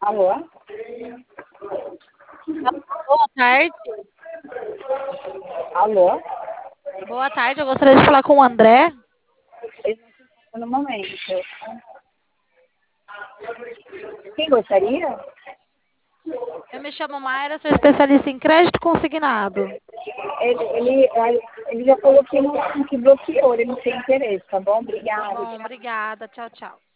Alô? Boa tarde. Alô? Boa tarde, eu gostaria de falar com o André. Ele não se encontra no momento. Quem gostaria? Eu me chamo Mayra, sou especialista em crédito consignado. Ele já falou que bloqueou, ele não tem interesse, tá bom? Tá Obrigada. bom, obrigada. Tchau, tchau.